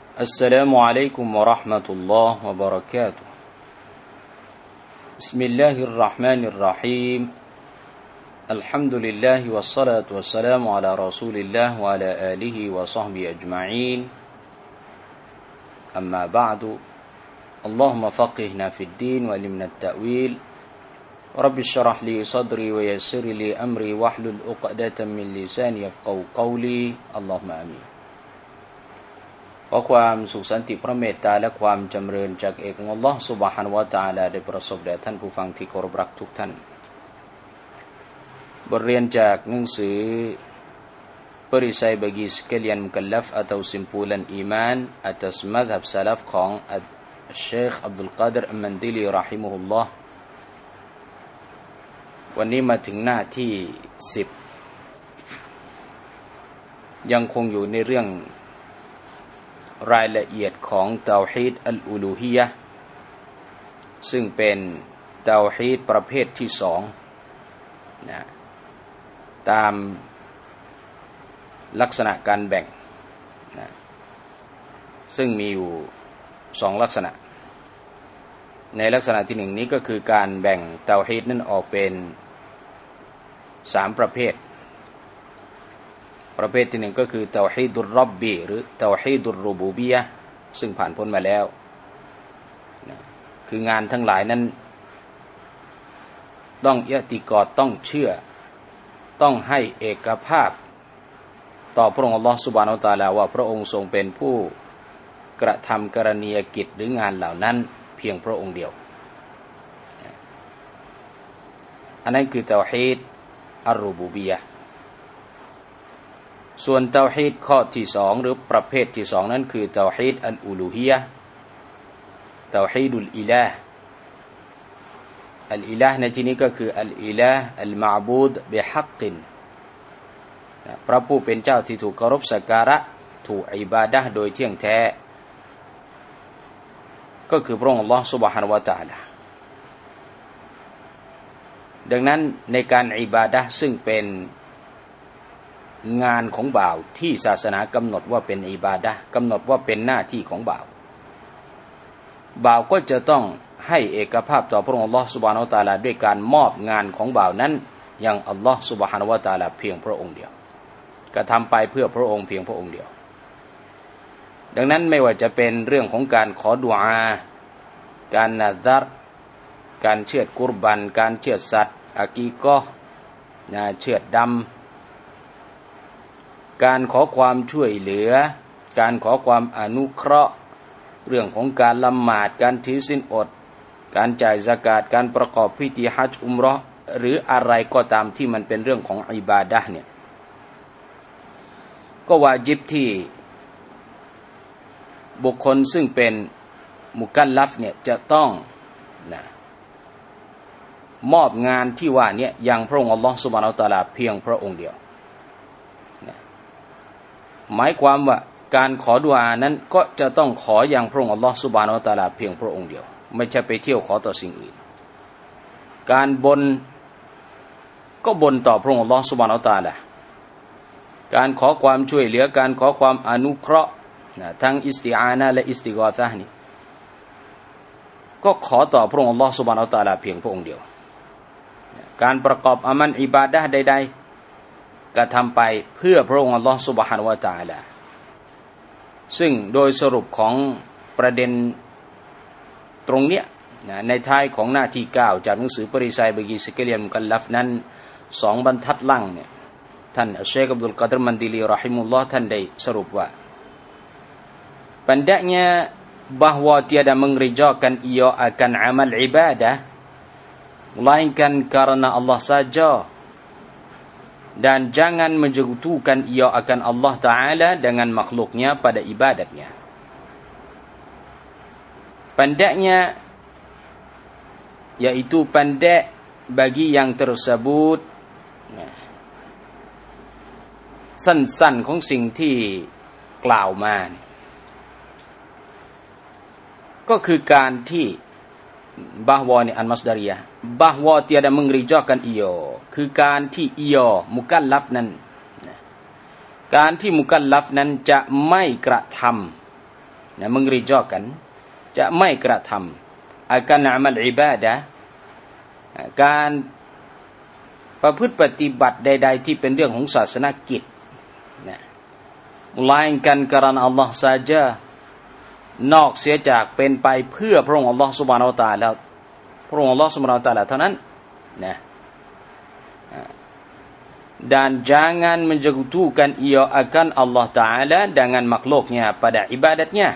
السلام عليكم ورحمة الله وبركاته بسم الله الرحمن الرحيم الحمد لله والصلاة والسلام على رسول الله وعلى آله وصحبه أجمعين أما بعد اللهم فقهنا في الدين وعلمنا التأويل رب اشرح لي صدري ويسر لي أمري واحلل عقدة من لساني يفقهوا قولي اللهم آمينขอความสุขสันติพระเมตตาและความจำเริญจากเอกองค์อัลเลาะห์ซุบฮานะฮูวะตะอาลาได้ประสบแด่ท่านผู้ฟังที่เคารพรักทุกท่านบทเรียนจากหนังสือperisai bagi sekalian mukallaf atau simpulan iman atas mazhab salaf ของSyekh Abdul Qadir Al-Mandili rahimahullah วันนี้มาถึงหน้าที่10ยังคงอยู่ในเรื่องรายละเอียดของเตาฮีดอัลอูลูฮียะห์ซึ่งเป็นเตาฮีดประเภทที่2นะตามลักษณะการแบ่งนะซึ่งมีอยู่2ลักษณะในลักษณะที่1นี้ก็คือการแบ่งเตาฮีดนั้นออกเป็น3ประเภทประเภทที่1ก็คือเตาฮีดุรร็อบบีหรือเตาฮีดุรรูบูบียะห์ซึ่งผ่านพ้นมาแล้วนะคืองานทั้งหลายนั้นต้องอิอ์ติกอดต้องเชื่อต้องให้เอกภาพต่อพระองค์อัลเลาะห์ซุบฮานะฮูวะตะอาลาว่าพระองค์ทรงเป็นผู้กระทำกรณียกิจหรืองานเหล่านั้นเพียงพระองค์เดียวอันนั้นคือเตาฮีดอัรรูบูบียะห์ส่วนเตาฮีดข้อที่2หรือประเภทที่2นั้นคือเตาฮีดอัลอูลูฮียะห์เตาฮีดุลอิลาห์อัลอิลาห์ในที่นี้ก็คืออัลอิลาห์อัลมะอ์บูดบิฮักกินพระผู้เป็นเจ้าที่ถูกเคารพสักการะถูกอิบาดะห์โดยเที่ยงแท้ก็คือพระองค์อัลเลาะห์ซุบฮานะฮูวะตะอาลาดังนั้นในการอิบาดะห์ซึ่งเป็นงานของบ่าวที่ศาสนากำหนดว่าเป็นอิบาดะห์กำหนดว่าเป็นหน้าที่ของบ่าวก็จะต้องให้เอกภาพต่อพระองค์อัลเลาะห์ซุบฮานะฮูวะตะอาลาด้วยการมอบงานของบ่าวนั้นยังอัลเลาะห์ซุบฮานะฮูวะตะอาลาเพียงพระองค์เดียวกระทำไปเพื่อพระองค์เพียงพระองค์เดียวดังนั้นไม่ว่าจะเป็นเรื่องของการขอดุอาการนะซัรการเชือดกุรบันการเชือดสัตว์อากีกอฮ์เชือดดำการขอความช่วยเหลือการขอความอนุเคราะห์เรื่องของการละหมาดการถือศีลอดการจ่ายซะกาตการประกอบพิธีฮัจญ์อุมเราะห์หรืออะไรก็ตามที่มันเป็นเรื่องของอิบาดะห์เนี่ยก็วาญิบที่บุคคลซึ่งเป็นมุกัลลัฟเนี่ยจะต้องมอบงานที่ว่านี้ยังพระองค์อัลเลาะห์ซุบฮานะฮูวะตะอาลาเพียงพระองค์เดียวหมายความว่าการขอดุอานั้นก็จะต้องขออย่างพระองค์อัลเลาะห์ซุบฮานะฮูวะตะอาลาเพียงพระองค์เดียวไม่ใช่ไปเที่ยวขอต่อสิ่งอื่นการบนก็บนต่อพระองค์อัลเลาะห์ซุบฮานะฮูวะตะอาลาการขอความช่วยเหลือการขอความอนุเคราะห์ทั้งอิสติอานะห์และอิสติฆอซะห์นี่ก็ขอต่อพระองค์อัลเลาะห์ซุบฮานะฮูวะตะอาลาเพียงพระองค์เดียวการประกอบอามัลอิบาดะห์ใดๆกระทำไปเพื่อพระองค์อัลเลาะห์ซุบฮานะฮูวะตะอาลาซึ่งโดยสรุปของประเด็นตรงเนี้ยในท้ายของหน้าที่9จากหนังสือperisai bagi sekalian mukallafนั้น2บรรทัดล่างเนี่ยท่านเชคอับดุลกอดิรมันดิลีเราะฮิมุลลอฮ์ท่านได้สรุปว่าpendeknya bahwa tiada mengerjakan ia akan amal ibadah melainkan karena Allah saja dan jangan menjatuhkan ia akan Allah Ta'ala dengan makhluknya pada ibadatnya pendeknya yaitu pendek bagi yang tersebutสั้นๆของสิ่งที่กล่าวมาก็คือการที่ bahwa ni al-masdariyah bahwa tiada mengerjakan ia คือการที่iaมุกัลลัฟนั้นการที่มุกัลลัฟนั้นจะไม่กระทนะmengerijakan จะไม่กระทำอาการอามัลอิบาดะห์การประพฤติปฏิบัติใดๆที่เป็นเรื่องของศาสนกิจนะmelainkan karena Allah saja นอกเสียจากเป็นไปเพื่อพระองค์ Allah Subhanahu Wa Taala พระองค์ Allah Subhanahu Wa Taala เท่านั้นนะdan jangan menjatuhkan ia akan Allah Taala dengan makhluknya pada ibadatnya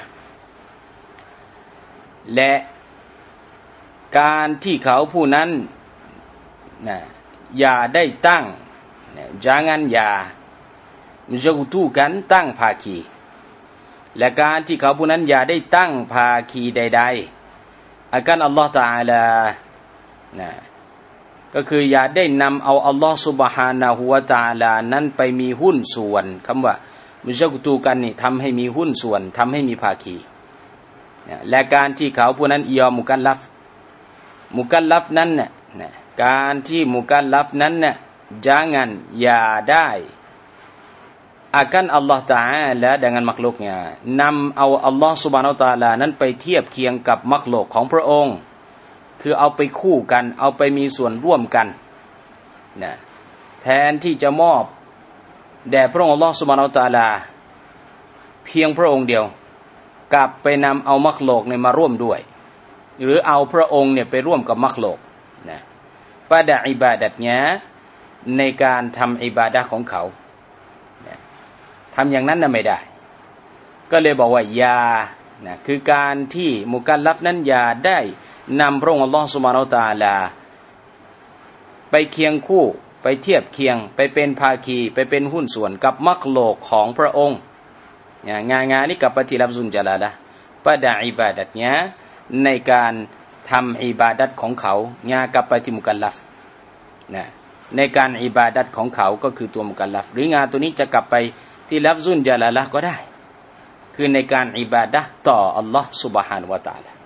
และการที่เขาผู้นั้นนะอย่าได้ตั้ง jangan อย่า menjatuhkan ตั้งภาคีและการที่เขาผู้นั้นอย่าได้ตั้งภาคีใดๆ akan Allah Taala นะก็คืออย่าได้นำเอาอัลลอฮฺซุบฮานะฮูวะตะอาลานั้นไปมีหุ้นส่วนคำว่ามุชกุตูกันนี่ทำให้มีหุ้นส่วนทำให้มีภาคีและการที่เขาผู้นั้นยอมมุกัลลัฟนั้นเนี่ยการที่มุกัลลัฟนั้นเนี่ย jangan อย่าได้akan Allah Taala dengan makhluknya นำเอาอัลลอฮฺซุบฮานะฮูวะตะอาลานั้นไปเทียบเคียงกับมักลุกของพระองค์คือเอาไปคู่กันเอาไปมีส่วนร่วมกันนะแทนที่จะมอบแด่พระองค์อัลเลาะห์ซุบฮานะฮูวะตะอาลาเพียงพระองค์เดียวกลับไปนำเอามักลุกเนี่ยมาร่วมด้วยหรือเอาพระองค์เนี่ยไปร่วมกับมักลุกนะ pada ibadatnya ในการทำอิบาดะห์ของเขานะทำอย่างนั้นน่ะไม่ได้ก็เลยบอกว่าอย่านะคือการที่มุกัลลัฟนั้นอย่าได้นำพระองค์อัลลอฮฺซุบฮานะฮูวะตะอาลาไปเคียงคู่ไปเทียบเคียงไปเป็นภาคีไปเป็นหุ้นส่วนกับมักลุกของพระองค์งานนี้กับปฏิลับซุนจาลาละปะดะอิบาดัตเนี้ยในการทำอิบาดัตของเขางากับปฏิมุกัลลัฟนะในการอิบาดัตของเขาก็คือตัวมุกัลลัฟหรืองานตัวนี้จะกลับไปที่ลัฟซุนจาลาละก็ได้คือในการอิบาดะห์ต่ออัลลอฮฺซุบฮานะฮูวะตะอาลา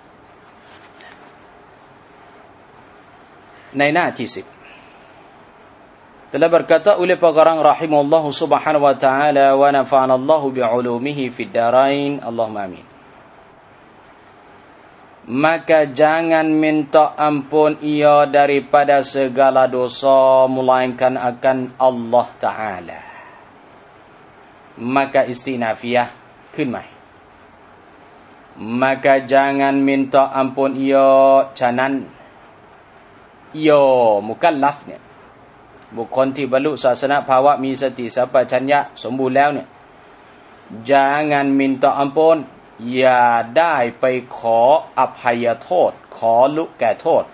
ในหน้าที่10 telah berkata oleh pengarang rahimahullah subhanahu wa ta'ala wa nafa'ana Allah bi'ulumihi fid darain Allahumma amin maka jangan minta ampun ia daripada segala dosa melainkan akan Allah Ta'ala maka istinafiyah ขึ้นใหม่ maka jangan minta ampun ia ฉะนั้นโยมุกัลลัฟเนี่ยบุคคลที่บรรลุศาสนภาวะมีสติสัมปชัญญะสมบูรณ์แล้วเนี่ย jangan minta ampun อย่าได้ไปขออภัยโทษขอลุแก่โทษ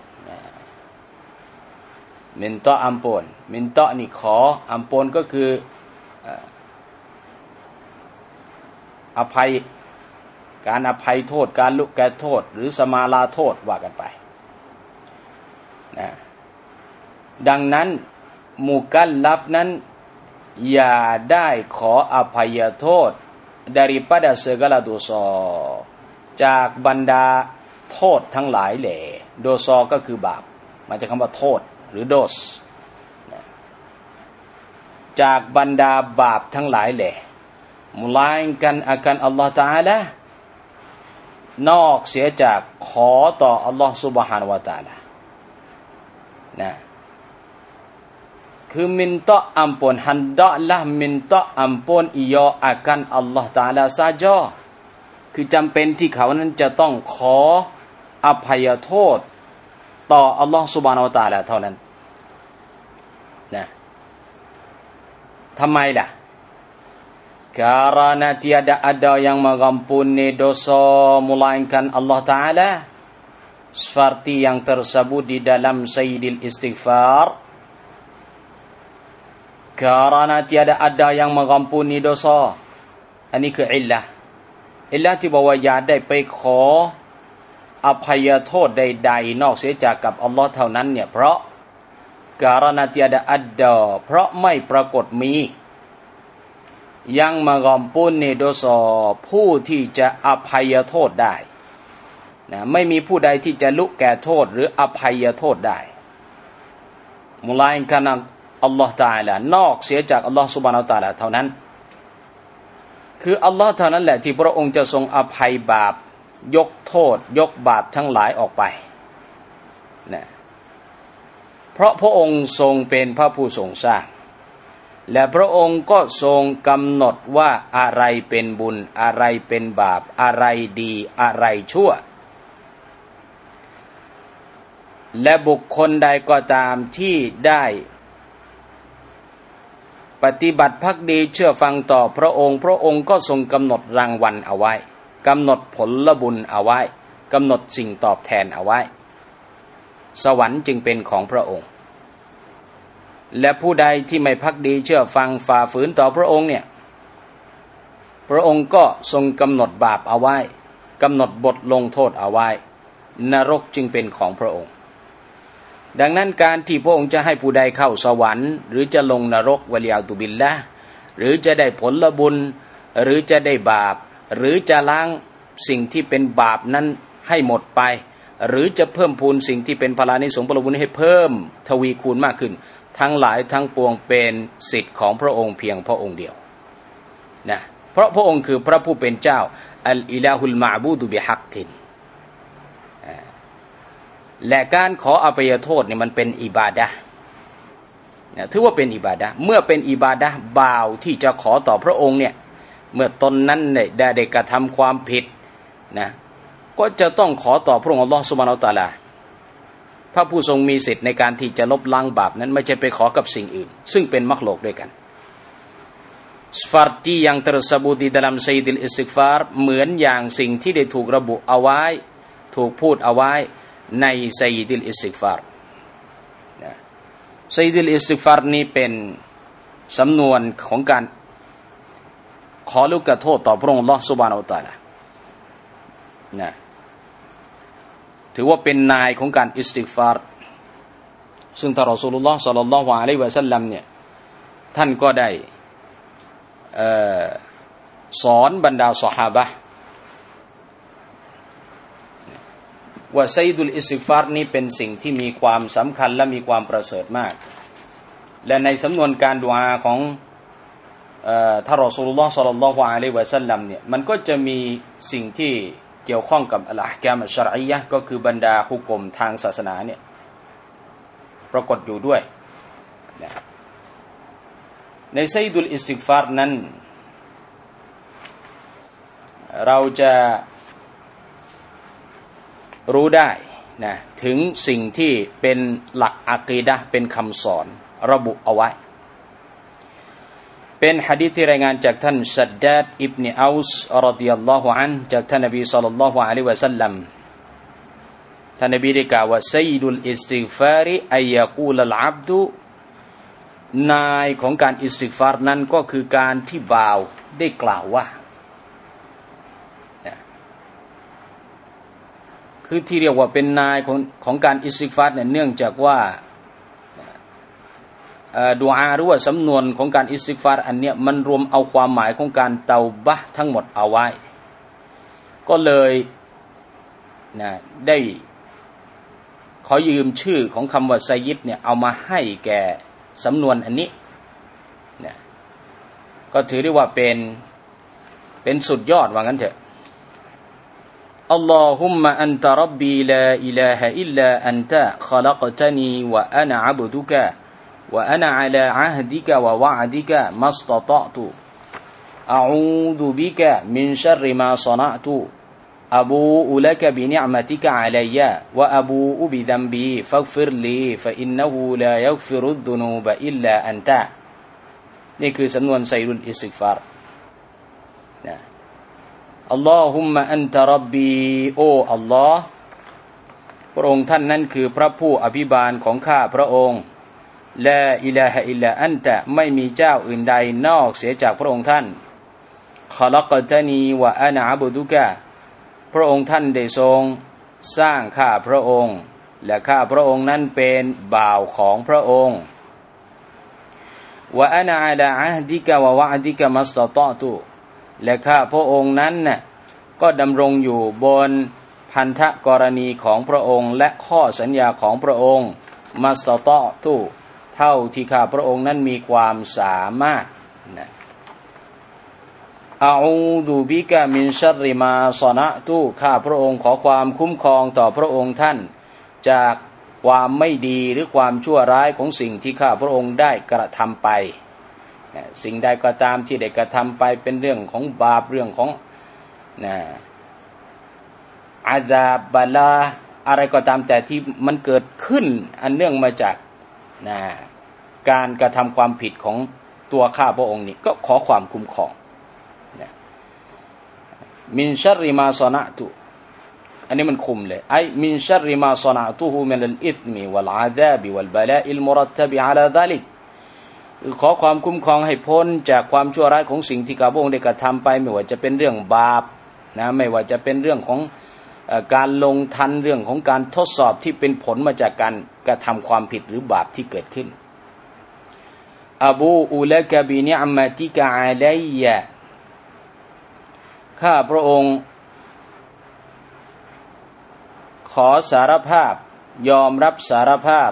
minta ampun minta นี่ขอ ampun ก็คืออภัยการอภัยโทษการลุแก่โทษหรือสมาลาโทษว่ากันไปนะดังนั้นมุกัลลัฟนั้นอย่าได้ขออภัยโทษ daripada segala dosa จากบรรดาโทษทั้งหลายแหล่โดซอก็คือบาปมาจากคำว่าโทษหรือโดสนะจากบรรดาบาปทั้งหลายแหล่melainkan akan Allah Ta'ala นอกเสียจากขอต่อ Allah Subhanahu Wa Ta'ala nahคือminta ampun hendaklah minta ampun ia akan Allah Taala saja คือจำเป็นที่เขานั้นจะต้องขออภัยโทษต่อ Allah Subhanahu Wa Taala เท่านั้นนะทำไมล่ะ karena tiada ada yang mengampuni dosa melainkan Allah Taala seperti yang tersebut di dalam Sayyidil Istighfar karena tiada ada yang mengampuni dosa อันนี้คืออิลละที่บอกว่าอย่าได้ไปขออภัยโทษใดๆนอกเสียจากกับอัลลอฮ์เท่านั้นเนี่ยเพราะ karena tiada ada เพราะไม่ปรากฏมียังmengampuni dosa ผู้ที่จะอภัยโทษได้นะไม่มีผู้ใดที่จะลุแก่โทษหรืออภัยโทษได้มุลาอินกันอัลลอฮ์ตะอาลานอกเสียจากอัลลอฮ์ซุบฮานะฮูวะตะอาลาเท่านั้นคืออัลลอฮ์เท่านั้นแหละที่พระองค์จะทรงอภัยบาปยกโทษยกบาปทั้งหลายออกไปนะเพราะพระองค์ทรงเป็นพระผู้ทรงสร้างและพระองค์ก็ทรงกำหนดว่าอะไรเป็นบุญอะไรเป็นบาปอะไรดีอะไรชั่วและบุคคลใดก็ตามที่ได้ปฏิบัติภักดีเชื่อฟังต่อพระองค์พระองค์ก็ทรงกำหนดรางวัลเอาไว้กำหนดผลบุญเอาไว้กำหนดสิ่งตอบแทนเอาไว้สวรรค์จึงเป็นของพระองค์และผู้ใดที่ไม่ภักดีเชื่อฟังฝ่าฝืนต่อพระองค์เนี่ยพระองค์ก็ทรงกำหนดบาปเอาไว้กำหนดบทลงโทษเอาไว้นรกจึงเป็นของพระองค์ดังนั้นการที่พระองค์จะให้ผู้ใดเข้าสวรรค์หรือจะลงนรกวะลียาตุบิลละห์หรือจะได้ผลบุญหรือจะได้บาปหรือจะล้างสิ่งที่เป็นบาปนั้นให้หมดไปหรือจะเพิ่มพูนสิ่งที่เป็นพลานิสงส์ผลบุญให้เพิ่มทวีคูณมากขึ้นทั้งหลายทั้งปวงเป็นสิทธิ์ของพระองค์เพียงพระองค์เดียวนะเพราะพระองค์คือพระผู้เป็นเจ้าอัลอิลาฮุลมะอ์บูดุบิฮักกินและการขออภัยโทษเนี่ยมันเป็นอิบาดะห์ถือว่าเป็นอิบาดะห์เมื่อเป็นอิบาดะห์บ่าวที่จะขอต่อพระองค์เนี่ยเมื่อตนนั้นได้กระทำความผิดนะก็จะต้องขอต่อพระองค์อัลลอฮฺซุบฮานะฮูวะตะอาลาพระผู้ทรงมีสิทธิ์ในการที่จะลบล้างบาปนั้นไม่ใช่ไปขอกับสิ่งอื่นซึ่งเป็นมักลุกด้วยกันseperti yang tersebut di dalam Sayyidil Istighfar เหมือนอย่างสิ่งที่ได้ถูกระบุเอาไว้ถูกพูดเอาไว้ใน Sayyidil Istighfar Sayyidil Istighfar นี้เป็นสำนวนของการขอลูกโทษต่อพระองค์อัลเลาะห์ซุบฮานะฮูวะตะอาลานะถือว่าเป็นนายของการอิสติฆฟารซึ่งท่านรอซูลุลลอฮ์ศ็อลลัลลอฮุอะลัยฮิวะซัลลัมเนี่ยท่านก็ได้สอนบรรดาซอฮาบะห์ว่าซัยดุลอิสติฆฟารนี้เป็นสิ่งที่มีความสำคัญและมีความประเสริฐมากและในสำนวนการดุอาของท่านรอซูลุลลอฮ์ศ็อลลัลลอฮุอะลัยฮิวะซัลลัมเนี่ยมันก็จะมีสิ่งที่เกี่ยวข้องกับอัลอะห์กามอัชชะรอียะห์ก็คือบรรดาหุกมทางศาสนาเนี่ยปรากฏอยู่ด้วยในซัยดุลอิสติฆฟารนั้นเราจะรู้ได้นะถึงสิ่งที่เป็นหลักอะกีดะห์เป็นคำสอนระบุเอาไว้เป็นหะดีษที่รายงานจากท่านชัดดาดอิบนุอัลส์รอฎิยัลลอฮุอันฮุจากท่านนบีศ็อลลัลลอฮุอะลัยฮิวะซัลลัมท่านนบีได้กล่าวว่าซัยดุลอิสติฆฟาริอัยยะกูลัลอับดุนายของการอิสติฆฟารนั้นก็คือการที่บ่าวได้กล่าวว่าคือที่เรียกว่าเป็นนายของการอิสติฆฟารเนี่ยเนื่องจากว่าดุอาหรือว่าสำนวนของการอิสติฆฟารอันเนี้ยมันรวมเอาความหมายของการเตาบะห์ทั้งหมดเอาไว้ก็เลยได้ขอยืมชื่อของคำว่าไซยิดเนี่ยเอามาให้แก่สำนวนอันนี้เนี่ยก็ถือได้ว่าเป็นสุดยอดว่างั้นเถอะอัลลอฮุมมะอันตะร็อบบีลาอิลาฮะอิลลาอันตะคอลักตะนีวะอะนะอับดุกะوأنا على عهدك ووعدك ما استطعت أعوذ بك من شر ما صنعت أبوء لك بنعمتك علي وأبوء بذنبي فاغفر لي فإنه لا يغفر الذنوب إلا أنت นี่คือสำนวนไซรุลอิสติฆฟารนะอัลลอฮุมมะอันตะร็อบบีโออัลลอฮ์พระองค์ท่านนั้นคือพระผู้อภิบาลของข้าพระองค์ลาอิลาฮะอิลลาอันตะไม่มีเจ้าอื่นใดนอกเสียจากพระองค์ท่านคอลักตะนีวะอะนะอับดุกะพระองค์ท่านได้ทรงสร้างข้าพระองค์และข้าพระองค์นั้นเป็นบ่าวของพระองค์วะอะนะอะลาอะฮดิกะวะวะอดิกะมัสตะตอตุและข้าพระองค์นั้นน่ะก็ดำรงอยู่บนพันธกรณีของพระองค์และข้อสัญญาของพระองค์มัสตะตอตุเท่าที่ข้าพระองค์นั้นมีความสามารถนะอาอูซุบิกะมินชัรริมาซอนะตุข้าพระองค์ขอความคุ้มครองต่อพระองค์ท่านจากความไม่ดีหรือความชั่วร้ายของสิ่งที่ข้าพระองค์ได้กระทำไปสิ่งใดก็ตามที่ได้กระทำไปเป็นเรื่องของบาปเรื่องของอาซาบบาลาอะไรก็ตามแต่ที่มันเกิดขึ้นอันเนื่องมาจากการกระทำความผิดของตัวข้าพระองค์นี่ก็ขอความคุ้มครองมินชัรริมาซอนะตุอันนี้มันคุมเลยไอมินชัรริมาซอนะตุฮูมินัลอิธมิวัลอาซาบิวัลบะลาอิลมุรัตตบิอะลาซาลิกขอความคุ้มครองให้พ้นจากความชั่วร้ายของสิ่งที่ข้าพระองค์ได้กระทำไปไม่ว่าจะเป็นเรื่องบาปไม่ว่าจะเป็นเรื่องของการลงทันเรื่องของการทดสอบที่เป็นผลมาจากการกระทำความผิดหรือบาปที่เกิดขึ้นอบูอุลกะบินิอ์มะติกะอะลัยยะข้าพระองค์ขอสารภาพยอมรับสารภาพ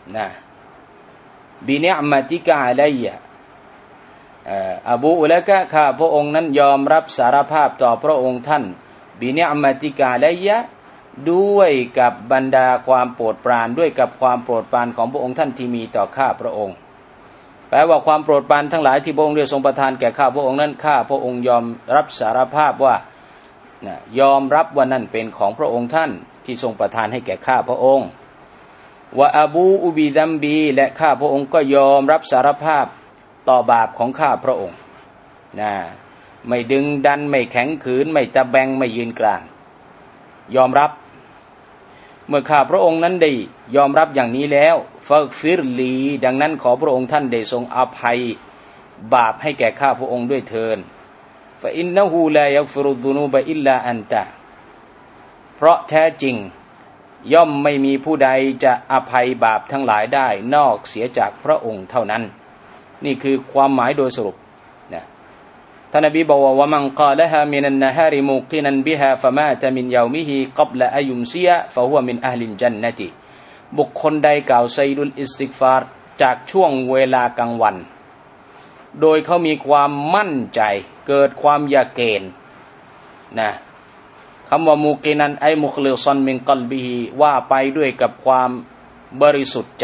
บินิอ์มะติกะอะลัยยะอบูอุลกะข้าพระองค์นั้นยอมรับสารภาพต่อพระองค์ท่านบินิอ์มะติกะอะลัยยะด้วยกับบรรดาความโปรดปรานด้วยกับความโปรดปรานของพระองค์ท่านที่มีต่อข้าพระองค์แปลว่าความโปรดปรานทั้งหลายที่พระองค์ได้ทรงประทานแก่ข้าพระองค์นั้นข้าพระองค์ยอมรับสารภาพว่ายอมรับว่านั่นเป็นของพระองค์ท่านที่ทรงประทานให้แก่ข้าพระองค์วะอบูอุบิดัมบีและข้าพระองค์ก็ยอมรับสารภาพต่อบาปของข้าพระองค์ไม่ดึงดันไม่แข็งขืนไม่ตะแบงไม่ยืนกลางยอมรับเมื่อข้าพระองค์นั้นได้ยอมรับอย่างนี้แล้วฟักฟิรลีดังนั้นขอพระองค์ท่านได้ทรงอภัยบาปให้แก่ข้าพระองค์ด้วยเถิดฟะอินนะฮูลายักฟิรุซุนูบะอิลลาอันตะเพราะแท้จริงย่อมไม่มีผู้ใดจะอภัยบาปทั้งหลายได้นอกเสียจากพระองค์เท่านั้นนี่คือความหมายโดยสรุปท่านนบีบอกว่ามันกาละฮามินันนะฮาริมุกินันบิฮาฟะมาตะมินยอมิฮิกับละอายุมซิยะฟะฮุวะมินอะฮลิลญันนะติบุคคลใดกล่าวไซดุลอิสติกฟาร์จากช่วงเวลากลางวันโดยเขามีความมั่นใจเกิดความยะเกนคำว่ามุกินันไอมุคลิซันมินกัลบิฮิว่าไปด้วยกับความบริสุทธิ์ใจ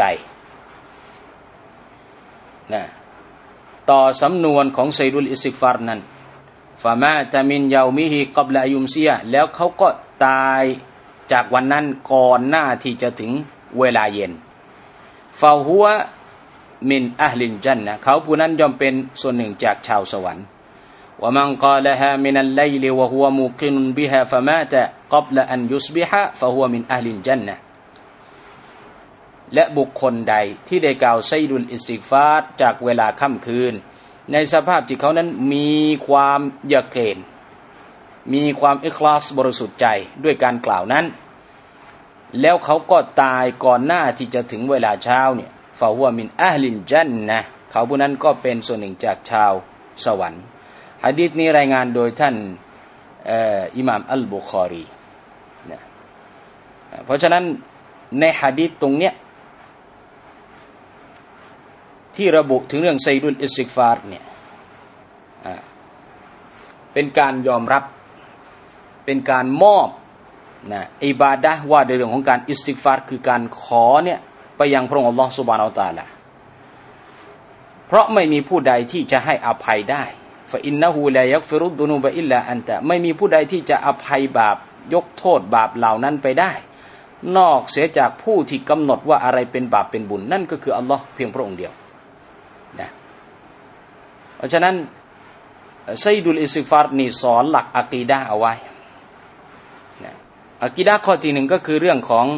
ต่อสำนวนของไซดุลอิสติกฟาร์นั้นฟะมาตะมินยอมิฮิกับละอายุมซิยะแล้วเขาก็ตายจากวันนั้นก่อนหน้าที่จะถึงเวลาเย็นฟาฮัวมินอะฮลินญันนะเขาผู้นั้นย่อมเป็นส่วนหนึ่งจากชาวสวรรค์วะมันกาละฮามินัลไลลิวะฮุวะมุกินุนบิฮาฟะมาตะกับละอันยุสบิฮะฟะฮุวะมินอะฮลินญันนะและบุคคลใดที่ได้กล่าวไซดุลอิสติกฟาร์จากเวลาค่ำคืนในสภาพที่เขานั้นมีความยะเกนมีความอิคลาสบริสุทธิ์ใจด้วยการกล่าวนั้นแล้วเขาก็ตายก่อนหน้าที่จะถึงเวลาเช้าเนี่ยฟะฮุวะมินอะฮลินญันนะเขาผู้นั้นก็เป็นส่วนหนึ่งจากชาวสวรรค์หะดีษนี้รายงานโดยท่านอิหม่ามอัลบุคอรีนะเพราะฉะนั้นในหะดีษตรงเนี้ยที่ระบุถึงเรื่องไซดุลอิสติกฟาร์เนี่ยเป็นการยอมรับเป็นการมอบอิบาดะห์ว่าในเรื่องของการอิสติกฟาร์คือการขอเนี่ยไปยังพระองค์อัลลอฮฺซุบฮานะฮูวะตะอาลาเพราะไม่มีผู้ใดที่จะให้อภัยได้ฟะอินนะฮูลายักฟิรุดดุนูบะอิลลาอันตะไม่มีผู้ใดที่จะอภัยบาปยกโทษบาปเหล่านั้นไปได้นอกเสียจากผู้ที่กำหนดว่าอะไรเป็นบาปเป็นบุญนั่นก็คืออัลลอฮ์เพียงพระองค์เดียวเพราะฉะนั้นไซดุลอิสติกฟาร์นี่สอนหลักอะกีดะห์เอาไว้อะกีดะห์ข้อที่หนึ่งก็คือเรื่องของ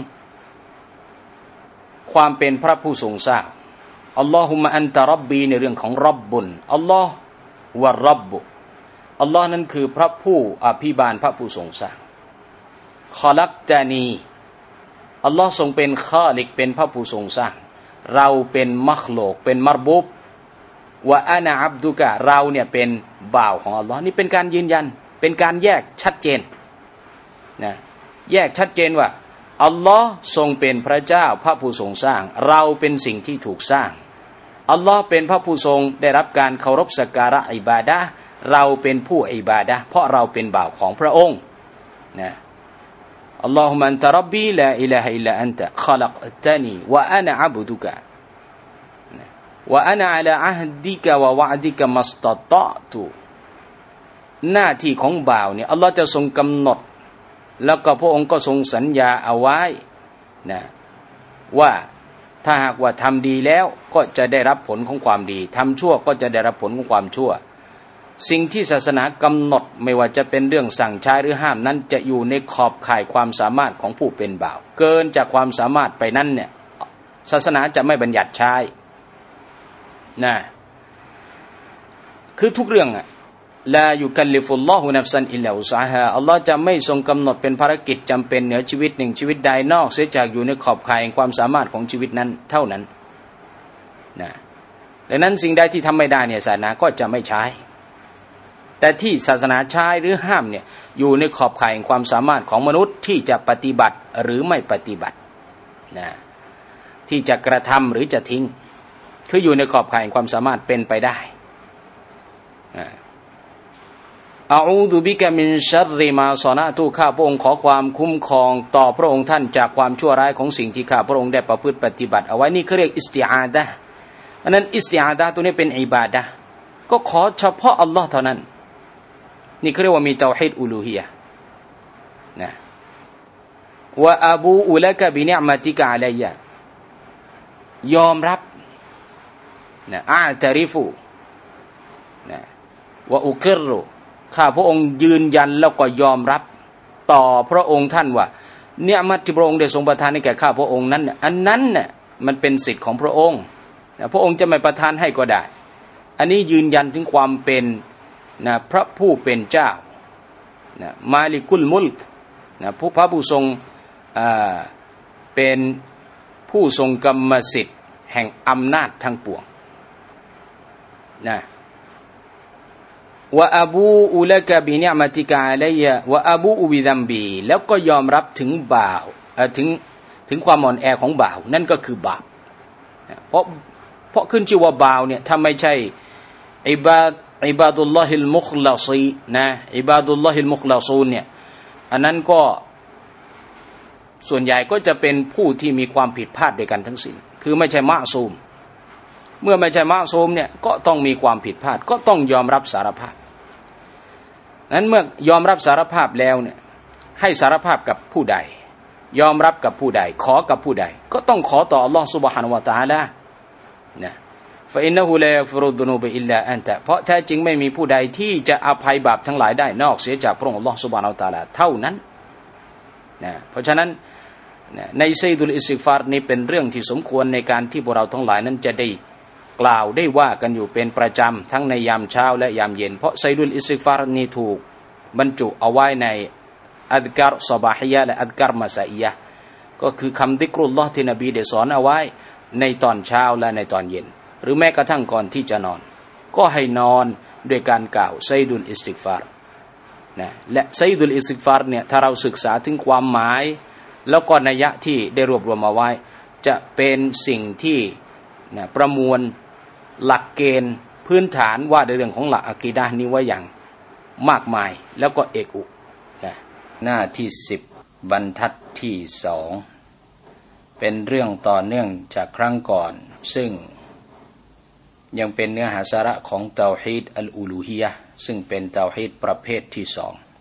ความเป็นพระผู้ทรงสร้างอัลลอฮุมะอันตะร็อบบีในเรื่องของร็อบบุนอัลลอฮ์วะร็อบบุอัลลอฮ์นั้นคือพระผู้อภิบาลพระผู้ทรงสร้างคอลักตานีอัลลอฮ์ทรงเป็นคอลิกเป็นพระผู้ทรงสร้างเราเป็นมัคลูกเป็นมารบุบวะอานะอับดุกะเราเนี่ยเป็นบ่าวของอัลลอฮ์นี่เป็นการยืนยันเป็นการแยกชัดเจนนะแยกชัดเจนว่าอัลลอฮ์ทรงเป็นพระเจ้าพระผู้ทรงสร้างเราเป็นสิ่งที่ถูกสร้างอัลลอฮ์เป็นพระผู้ทรงได้รับการเคารพสักการะอิบาดะห์เราเป็นผู้อิบาดะห์เพราะเราเป็นบ่าวของพระองค์นะอัลลอฮุมะอันตะร็อบบีลาอิลาฮะอิลลัอันตะคอลักตะนีวะอะนะอะบุดุกะวะอะนะอะลาอะฮดิกะวะวะอดิกะมัสตะตอตุหน้าที่ของบ่าวเนี่ยอัลลอฮ์จะทรงกำหนดแล้วก็พระองค์ก็ทรงสัญญาเอาไว้นะว่าถ้าหากว่าทำดีแล้วก็จะได้รับผลของความดีทำชั่วก็จะได้รับผลของความชั่วสิ่งที่ศาสนากำหนดไม่ว่าจะเป็นเรื่องสั่งใช้หรือห้ามนั้นจะอยู่ในขอบข่ายความสามารถของผู้เป็นบ่าวเกินจากความสามารถไปนั้นเนี่ยศาสนาจะไม่บัญญัติใช้นะคือทุกเรื่องอะลายุกัลลิฟุลลอฮุนัฟซันอิลลาอุซาฮาอัลลอฮ์จะไม่ทรงกำหนดเป็นภารกิจจำเป็นเหนือชีวิตหนึ่งชีวิตใดนอกเสียจากอยู่ในขอบข่ายแห่งความสามารถของชีวิตนั้นเท่านั้นนะดังนั้นสิ่งใดที่ทำไม่ได้เนี่ยศาสนาก็จะไม่ใช้แต่ที่ศาสนาใช้หรือห้ามเนี่ยอยู่ในขอบข่ายแห่งความสามารถของมนุษย์ที่จะปฏิบัติหรือไม่ปฏิบัตินะที่จะกระทำหรือจะทิ้งคืออยู่ในขอบข่ายแห่งความสามารถเป็นไปได้อะอูซุบิกะมินชัรริมาซอนะตุข้าพระองค์ขอความคุ้มครองต่อพระองค์ท่านจากความชั่วร้ายของสิ่งที่ข้าพระองค์ได้ประพฤติปฏิบัติเอาไว้นี่เขาเรียกอิสติอาดะห์อันนั้นอิสติอาดะห์ตัวนี้เป็นอิบาดะห์ก็ขอเฉพาะอัลลอฮ์เท่านั้นนี่เขาเรียกว่ามีเตาฮีดอูลูฮียะห์นะวะอะบูอุละกะบินิอ์มะติกะอะลัยยะยอมรับนะอะตะริฟูนะวะอุกิรรุข้าพระองค์ยืนยันแล้วก็ยอมรับต่อพระองค์ท่านว่าเนืมัตที่พระองค์ได้ทรงประทานให้แก่ข้าพระองค์นั้นอันนั้นน่ะมันเป็นสิทธิ์ของพระองค์พระองค์จะไม่ประทานให้ก็ได้อันนี้ยืนยันถึงความเป็นนะพระผู้เป็นเจ้านะมาลิกุลมุลกนะพระผู้ทรงเป็นผู้ทรงกรรมสิทธิ์แห่งอำนาจทั้งปวงนะวะอะบูอุละกะบินิอ์มะติกะอะลัยยะวะอะบูอุบิซัมบีแล้วก็ยอมรับถึงบ่าวถึงความอ่อนแอของบ่าวนั่นก็คือบาปเพราะขึ้นชื่อว่าบ่าวเนี่ยถ้าไม่ใช่อิบาดุลลอฮิลมุคลาซีนะอิบาดุลลอฮิลมุคลาซูนเนี่ยอันนั้นก็ส่วนใหญ่ก็จะเป็นผู้ที่มีความผิดพลาดด้วยกันทั้งสิ้นคือไม่ใช่มะซูมเมื่อไม่ใช่มะซูมเนี่ยก็ต้องมีความผิดพลาดก็ต้องยอมรับสารภาพนั้นเมื่อยอมรับสารภาพแล้วเนี่ยให้สารภาพกับผู้ใดยอมรับกับผู้ใดขอกับผู้ใดก็ต้องขอต่ออัลลอฮฺซุบฮานะฮูวะตะอาลานะฟะอินนะฮูลายักฟิรุดดุนูบอิลลาอันตะเพราะแท้จริงไม่มีผู้ใดที่จะอภัยบาปทั้งหลายได้นอกเสียจากพระองค์อัลลอฮฺซุบฮานะฮูวะตะอาลาเท่านั้นนะเพราะฉะนั้นในซัยดุลอิสติฆฟารนี้เป็นเรื่องที่สมควรในการที่พวกเราทั้งหลายนั้นจะได้กล่าวได้ว่ากันอยู่เป็นประจำทั้งในยามเช้าและยามเย็นเพราะซัยดุลอิสติฆฟารนี้ถูกบรรจุเอาไว้ในอัซการซอบาฮิยะห์และอัซการมะซาอียะห์ก็คือคำซิกรุลลอฮ์ที่นบีได้สอนเอาไว้ในตอนเช้าและในตอนเย็นหรือแม้กระทั่งก่อนที่จะนอนก็ให้นอนด้วยการกล่าวซัยดุลอิสติฆฟารนะและซัยดุลอิสติฆฟารเนี่ยถ้าเราศึกษาถึงความหมายแล้วก็นัยยะที่ได้รวบรวมมาไว้จะเป็นสิ่งที่นะประมวลหลักเกณฑ์พื้นฐานว่าในเรื่องของหลักอะกีดะห์นี้ไว้อย่างมากมายแล้วก็เอกอุนะหน้าที่10บรรทัดที่2เป็นเรื่องต่อเนื่องจากครั้งก่อนซึ่งยังเป็นเนื้อหาสาระของเตาฮีดอัลอูลูฮียะห์ซึ่งเป็นเตาฮีดประเภทที่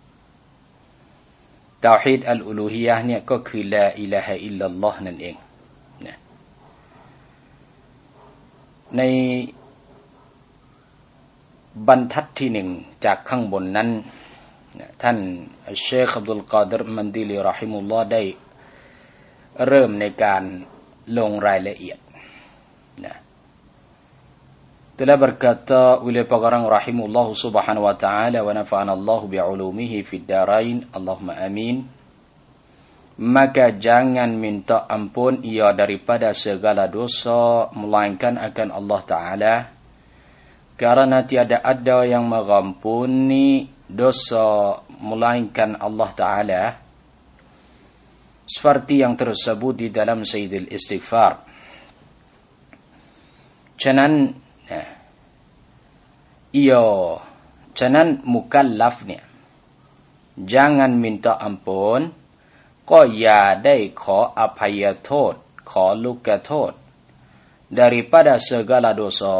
2เตาฮีดอัลอูลูฮียะห์เนี่ยก็คือลาอิลาฮะอิลลัลลอฮ์นั่นเองนะในบรรทัดที่1จากข้างบนนั้นท่านเชคอับดุลกอดิรมันดีลีเราะฮิมุลลอฮ์ได้เริ่มในการลงรายละเอียดนะtelah berkata oleh pengarang rahimullah subhanahu wa ta'ala wa nafa'ana Allah bi'ulumihi fid darain Allahumma amin maka jangan minta ampun ia daripada segala dosa melainkan akan Allah Ta'ala karena tiada ada yang mengampuni dosa melainkan Allah Ta'ala seperti yang tersebut di dalam Sayyidil Istighfar ฉะนั้นia ฉะนั้นมุกัลลัฟเนี่ย jangan minta ampun ก็อย่าได้ขออภัยโทษขอลูกโทษ daripada segala dosa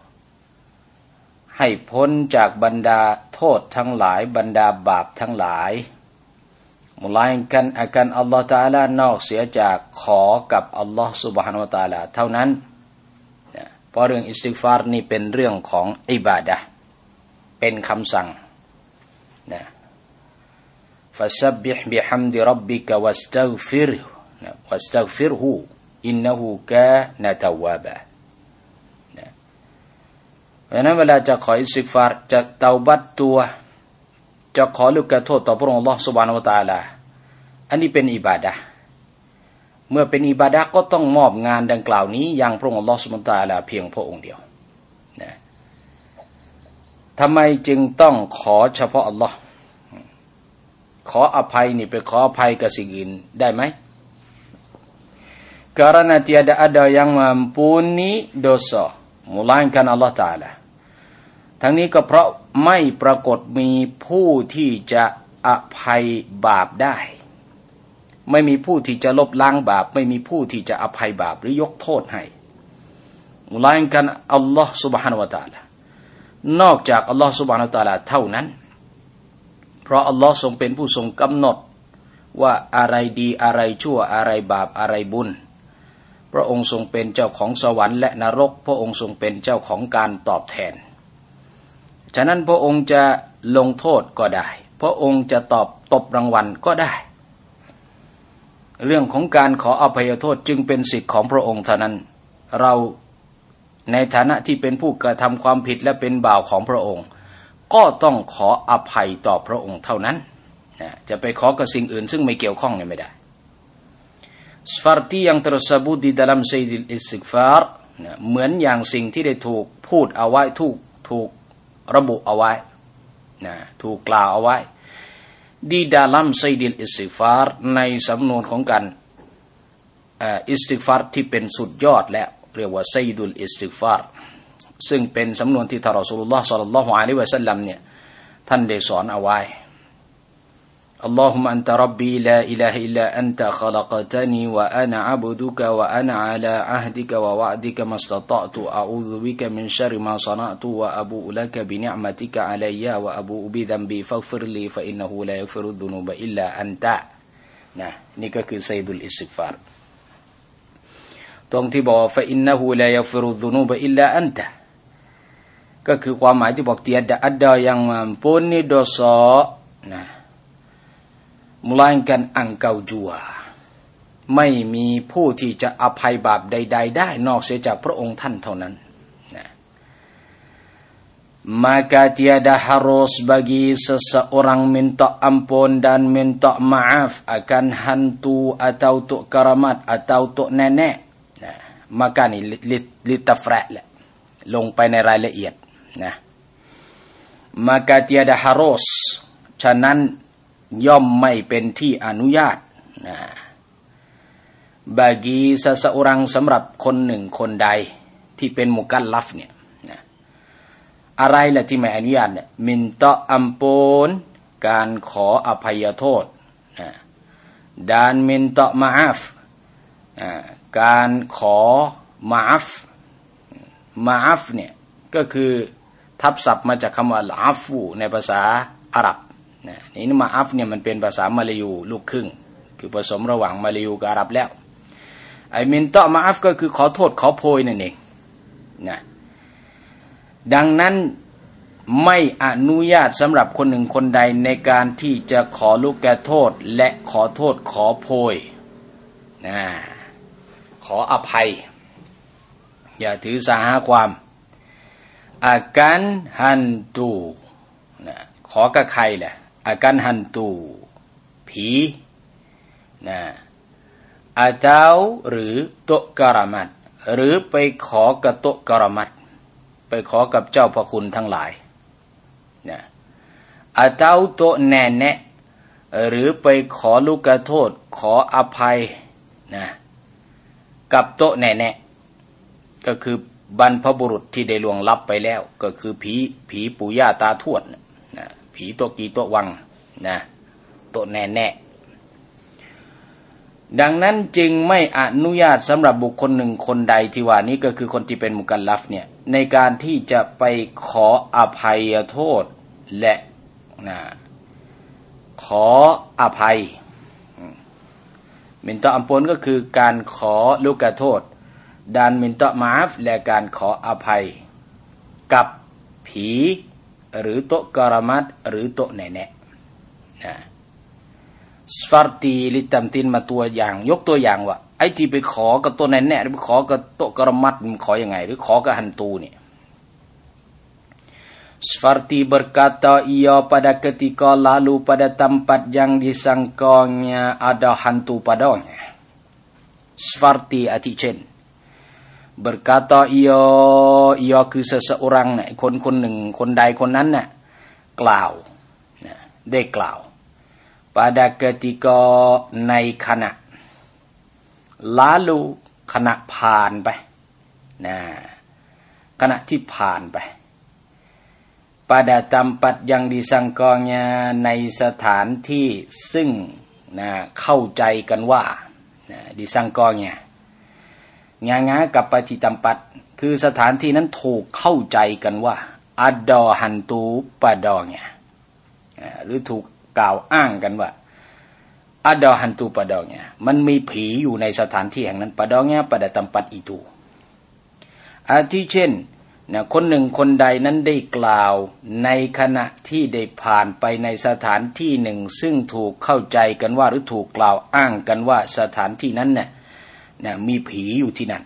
ให้พ้นจากบรรดาโทษทั้งหลายบรรดาบาปทั้งหลายmelainkan akan Allah Ta'ala นอกเสียจากขอกับอัลลอฮ์ Subhanahu Wa Ta'ala เท่านั้นเพราะเรื่องอิสติฆฟารนี่เป็นเรื่องของอิบาดะห์เป็นคำสั่งนะ fasabbih bihamdi rabbika wastaghfirhu innahu kana tawwaba นะเพราะฉะนั้นเวลาจะขออิสติฆฟารจะเตาบัตตัวจะขอลูกโทษต่อพระองค์อัลเลาะห์ซุบฮานะฮูวะตะอาลาอันนี้เป็นอิบาดะห์เมื่อเป็นอิบาดะห์ก็ต้องมอบงานดังกล่าวนี้ยังพระองค์อัลเลาะห์ซุบฮานะฮูวะตะอาลาเพียงพระองค์เดียวนะทำไมจึงต้องขอเฉพาะอัลเลาะห์ขออภัยนี่ไปขออภัยกับสิ่งอื่นได้ไหม Karena tiada ada yang mengampuni dosa melainkan Allah Ta'ala ทั้งนี้ก็เพราะไม่ปรากฏมีผู้ที่จะอภัยบาปได้ไม่มีผู้ที่จะลบล้างบาปไม่มีผู้ที่จะอภัยบาปหรือยกโทษให้melainkan Allah Subhanahu Wa Ta'ala นอกจากอัลลอฮ์ Subhanahu Wa Ta'ala เท่านั้นเพราะอัลลอฮ์ทรงเป็นผู้ทรงกำหนดว่าอะไรดีอะไรชั่วอะไรบาปอะไรบุญพระองค์ทรงเป็นเจ้าของสวรรค์และนรกพระองค์ทรงเป็นเจ้าของการตอบแทนฉะนั้นพระองค์จะลงโทษก็ได้พระองค์จะตบรางวัลก็ได้เรื่องของการขออภัยโทษจึงเป็นสิทธิ์ของพระองค์เท่านั้นเราในฐานะที่เป็นผู้กระทำความผิดและเป็นบ่าวของพระองค์ก็ต้องขออภัยต่อพระองค์เท่านั้นจะไปขอกับสิ่งอื่นซึ่งไม่เกี่ยวข้องเนี่ยไม่ได้ seperti yang tersebut di dalam Sayyidil Istighfar เหมือนอย่างสิ่งที่ได้ถูกพูดเอาไว้ถูกระบุเอาไว้ถูกกล่าวเอาไว้di dalam Sayyidil Istighfar ในสำนวนของการอิสติฆฟารที่เป็นสุดยอดแล้วเรียกว่า Sayyidul Istighfar ซึ่งเป็นสำนวนที่ท่านรอซูลุลลอฮ์ ศ็อลลัลลอฮุอะลัยฮิวะซัลลัมเนี่ยท่านได้สอนเอาไว้ اللهم أنت ربي لا إله إلا أنت خلقتني وأنا عبدك وأنا على عهدك ووعدك ما استطعت أعوذ بك من شر ما صنعت وأبوء لك بنعمتك علي وأبوء بذنبي فاغفر لي فإنه لا يغفر الذنوب إلا أنت นี่ก็คือ Sayyidul Istighfar ตรงที่บอก فإنه لا يغفر الذنوب إلا أنت ก็คือความหมายที่บอก tiada ada yang mengampuni dosa melainkan engkau jua ไม่มีผู้ที่จะอภัยบาปใดๆได้นอกเสียจากพระองค์ท่านเท่านั้น maka tiada harus bagi seseorang minta ampun dan minta maaf akan hantu atau tuk karamat atau tuk nenek makaนี่litafra' แหละลงไปในรายละเอียดนะ maka tiada harus ฉะนั้นย่อมไม่เป็นที่อนุญาตbagi seseorang สำหรับคนหนึ่งคนใดที่เป็นมุกัลลัฟเนี่ยอะไรล่ะที่ไม่อนุญาตเนี่ยมินตะอัมปูนการขออภัยโทษดานมินตะมาอัฟการขอมาอัฟเนี่ยก็คือทับศัพท์มาจากคำว่าอัฟูในภาษาอาหรับนี่มาอัฟเนี่ยมันเป็นภาษามาลายูลูกครึ่งคือผสมระหว่างมาลายูกับอาหรับแล้วไอ้มินตะมาอัฟก็คือขอโทษขอโพยนั่นเองนะดังนั้นไม่อนุญาตสำหรับคนหนึ่งคนใดในการที่จะขอลูกแก่โทษและขอโทษขอโพยขออภัยอย่าถือสาหาความอาการฮันตูขอกับใครแหละอาการฮันตูผีอาเจ้าหรือโตกรามัดหรือไปขอกับโตกรามัดไปขอกับเจ้าพระคุณทั้งหลายอาเจ้าโตแน่แน่หรือไปขอลูกโทษขออภัยกับโตแน่แน่ก็คือบรรพบุรุษที่ได้ล่วงลับไปแล้วก็คือผีปู่ย่าตาทวดผีโตกีโตวังนะโตแน่แน่ดังนั้นจึงไม่อนุญาตสำหรับบุคคลหนึ่งคนใดที่ว่านี้ก็คือคนที่เป็นมุกัลลัฟเนี่ยในการที่จะไปขออภัยโทษและนะขออภัยมินตะอัมพลก็คือการขอลูกโทษดานมินตะมาฟและการขออภัยกับผีหรือโตกรมัดหรือโตแน่แน่นะสฟาร์ตีลิตัมตินมาตัวอย่างยกตัวอย่างว่าไอ้ที่ไปขอกับตัวแน่แน่หรือไปขอกับโตกรมัดมันขอยังไงหรือขอกับฮันตูเนี่ยSeperti berkata ia pada ketika lalu pada tempat yang disangkanya ada hantu padanya. Seperti arti chen. Berkata iaคือseseorang น่ะคนหนึ่งคนใดคนนั้นน่ะกล่าวนะได้กล่าว pada ketika ในขณะ lalu ขณะผ่านไปนะขณะที่ผ่านไปpada tempat yang disangkanya ในสถานที่ซึ่งนะเข้าใจกันว่านะ disangkanya งากับปฏิtempat คือสถานที่นั้นถูกเข้าใจกันว่า ada hantu padanya หรือถูกกล่าวอ้างกันว่า ada hantu padanya มันมีผีอยู่ในสถานที่แห่งนั้น padanya pada tempat itu อาทิเช่นนะคนหนึ่งคนใดนั้นได้กล่าวในขณะที่ได้ผ่านไปในสถานที่หนึ่งซึ่งถูกเข้าใจกันว่าหรือถูกกล่าวอ้างกันว่าสถานที่นั้นเนี่ยนะมีผีอยู่ที่นั่น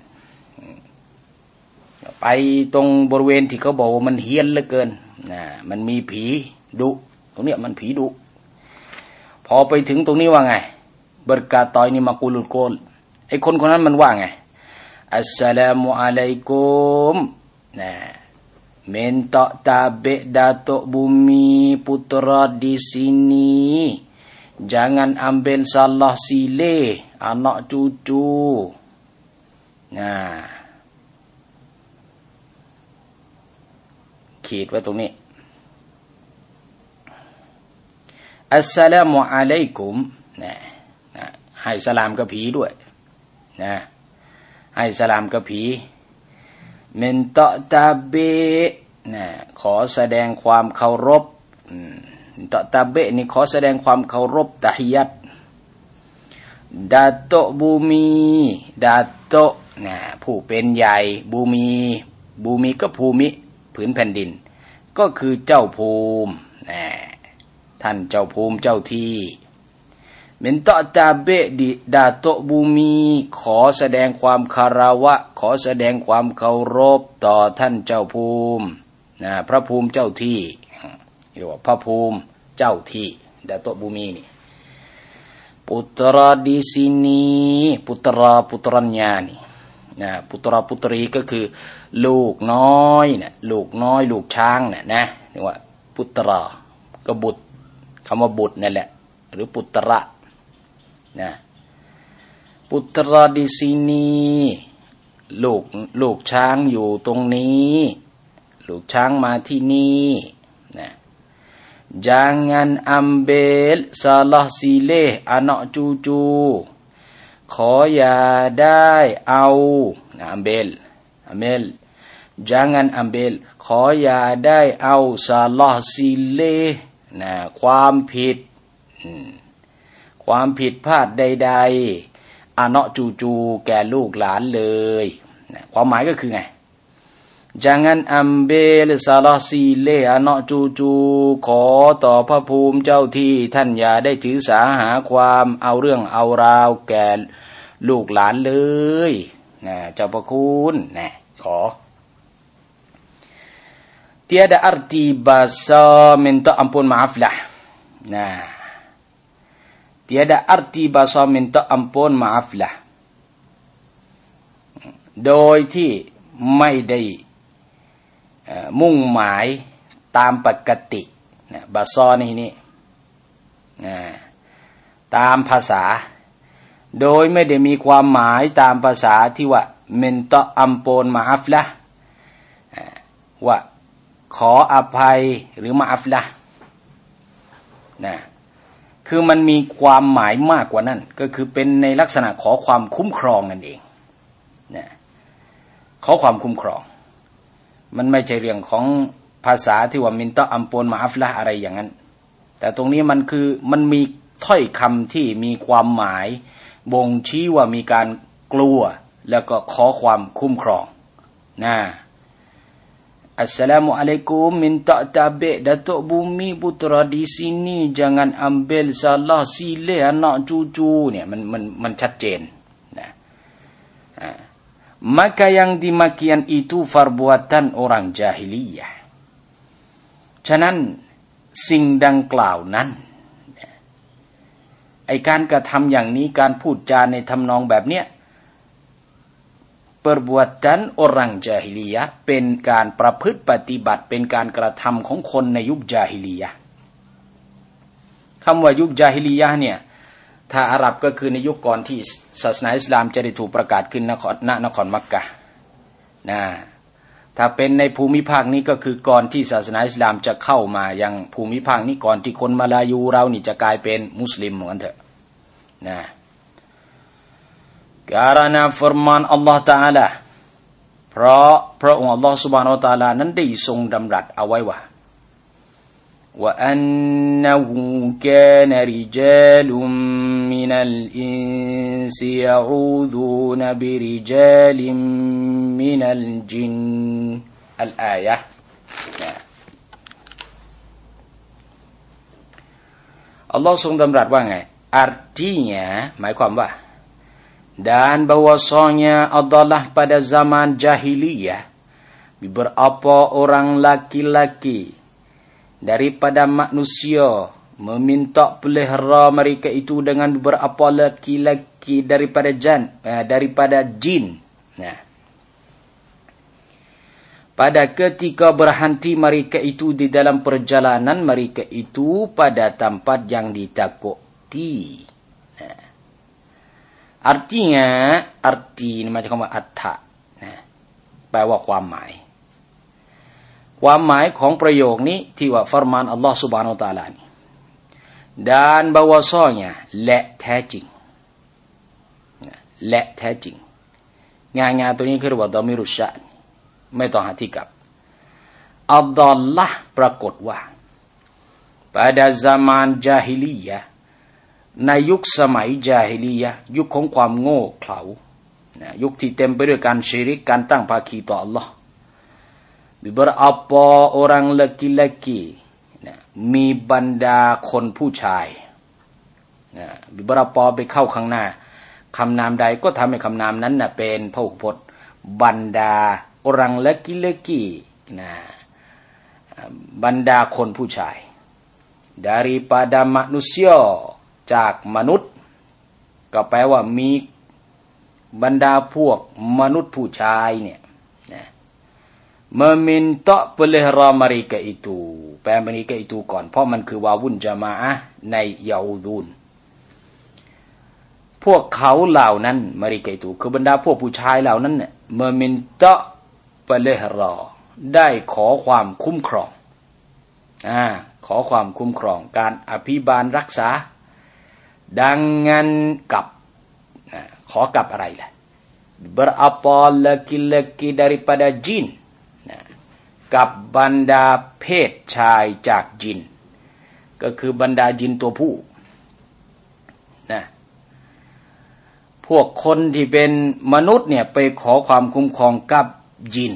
ไปตรงบริเวณที่เขาบอกว่ามันเฮี้ยนเหลือเกินนะมันมีผีดุตรงเนี้ยมันผีดุพอไปถึงตรงนี้ว่าไงเบิร์กาตอยนี่มากุลุลโกลไอ้คนนั้นมันว่าไงอัสสลามุอะลัยกุมnah minta tabik Datuk Bumi Putra di sini jangan ambil salah silih anak cucu nah ขีดไว้ตรงนี้อัสสลามุอะลัยกุมนะให้สลามกับผีด้วยนะให้สลามกับผีminta tabik นะขอแสดงความเคารพminta tabik นี่ขอแสดงความเคารพตะฮิยัต Datuk Bumi Datuk นะผู้เป็นใหญ่บูมีก็ภูมิผืนแผ่นดินก็คือเจ้าภูมินะท่านเจ้าภูมิเจ้าที่minta tabik di Datuk Bumi ขอแสดงความคารวะขอแสดงความเคารพต่อท่านเจ้าภูมินะพระภูมิเจ้าที่เรียกว่าพระภูมิเจ้าที่ Datuk Bumi นี่ Putra di sini putra-putranya นี่นะ putra-putri ก็คือลูกน้อยนะลูกน้อยลูกช้างนะเรียกว่าปุตราก็บุตรคำว่าบุตรนั่นแหละหรือปุตระนะปุตระdi sini ลูกช้างอยู่ตรงนี้ลูกช้างมาที่นี่นะ jangan ambil salah silih anak cucu ขออย่าได้เอานะ ambil jangan ambil ขออย่าได้เอา salah silih นะความผิดพลาดใดๆอาเนาะจูแก่ลูกหลานเลยนะความหมายก็คือไง jangan ambil salah silih anak cucu ขอต่อพระภูมิเจ้าที่ท่านอย่าได้ถือสาหาความเอาเรื่องเอาราวแก่ลูกหลานเลยนะเจ้าพระคุณนะขอ tiada arti bahasa minta ampun maaf lah nah tiada arti bahasa minta ampun maaf lah โดยที่ไม่ได้มุ่งหมายตามปกตินะบาซอนี่ตามภาษาโดยไม่ได้มีความหมายตามภาษาที่ว่ามินตะอัมโปนมาอัฟละว่าขออภัยหรือมาอัฟละนะคือมันมีความหมายมากกว่านั้นก็คือเป็นในลักษณะขอความคุ้มครองนั่นเองนะขอความคุ้มครองมันไม่ใช่เรื่องของภาษาที่ว่ามินตะอัมปนมาอัฟละอะไรอย่างนั้นแต่ตรงนี้มันคือมันมีถ้อยคำที่มีความหมายบ่งชี้ว่ามีการกลัวแล้วก็ขอความคุ้มครองนะAssalamualaikum, minta tabik Datuk Bumi Putra di sini, jangan ambil salah silih anak cucu ni. Man ชัดเจนนะ Maka yang dimakian itu perbuatan orang jahiliyah. ฉะนั้นสิ่งดังกล่าวนั้นไอ้การกระทำอย่างนี้การพูดจาในทำนองแบบเนี้ยperbuatan orang jahiliyah เป็นการประพฤติปฏิบัติเป็นการกระทำของคนในยุคจาฮิลียะห์คำว่ายุคจาฮิลียะห์เนี่ยถ้าอาหรับก็คือในยุคก่อนที่ศาสนาอิสลามจะได้ถูกประกาศขึ้นนครมักกะฮ์นะถ้าเป็นในภูมิภาคนี้ก็คือก่อนที่ศาสนาอิสลามจะเข้ามายังภูมิภาคนี้ก่อนที่คนมาลายูเรานี่จะกลายเป็นมุสลิมเหมือนกันเถอะนะkarena firman Allah Ta'ala เพราะพระองค์ Allah Subhanahu Wa Ta'ala นั้นได้ทรงดำรัสเอาไว้ว่า wa annahu kana rijalun minal insi ya'udhuna birijalin minal jinn al-ayah Allah ทรงดำรัสว่าไง artinya หมายความว่าdan bahwasanya adalah pada zaman jahiliyah beberapa orang laki-laki daripada manusia meminta pelihara mereka itu dengan beberapa laki-laki daripada jin. Nah, pada ketika berhenti mereka itu di dalam perjalanan mereka itu pada tempat yang ditakuti. Artinya artiนี่มาจากคำว่าอัฏฐะนะแปลว่าความหมายของประโยคนี้ที่ว่าฟัรมานอัลลอฮฺ Subhanahu Wa Taala นี่ dan bahwasanya และแท้จริงและแท้จริงงานตัวนี้คือว่าดอมิรุชะไม่ต้องหาที่กลับอัลลอฮ์ปรากฏว่า pada zaman jahiliyahในยุคสมัยจาฮิลียะห์ยุคของความโง่เขลายุคที่เต็มไปด้วยการชิริกการตั้งภาคีต่ออัลลอฮ์beberapa orang laki-laki มีบรรดาคนผู้ชายbeberapaไปเข้าข้างหน้าคำนามใดก็ทำให้คำนามนั้นเป็นพหุพจน์บรรดา orang laki-laki บรรดาคนผู้ชาย daripada manusiaจากมนุษย์ก็แปลว่ามีบรรดาพวกมนุษย์ผู้ชายเนี่ยนะ meminta pelihara mereka itu แปล mereka itu ก่อนเพราะมันคือวาวุนจามะอะห์ในยาอูดูนพวกเขาเหล่านั้น mereka itu คือบรรดาพวกผู้ชายเหล่านั้นเนี่ย meminta pelihara ได้ขอความคุ้มครองขอความคุ้มครองการอภิบาลรักษาdenganกับขอกับอะไรล่ะ berapa laki-laki daripada jin กับบรรดาเพศชายจากจินก็คือบรรดาจินตัวผู้นะพวกคนที่เป็นมนุษย์เนี่ยไปขอความคุ้มครองกับจิน